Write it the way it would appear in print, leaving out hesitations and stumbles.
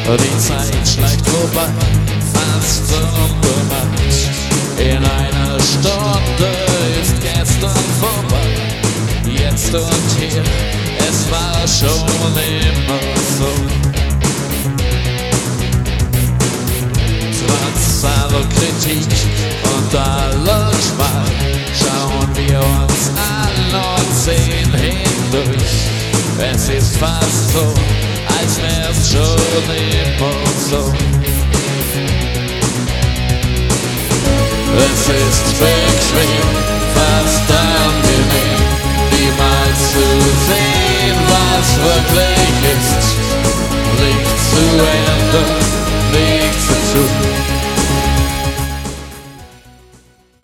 Die Zeit schleicht vorbei, fast unbemerkt. In einer Stunde ist gestern vorbei. Jetzt und hier, es war schon immer so. Trotz aller Kritik und aller Schwall schauen wir uns an und sehen hindurch. Es ist fast so, als wär's schon immer so. Es ist bequem, fast angenehm, niemals zu sehen, was wirklich ist. Blick zu Ende.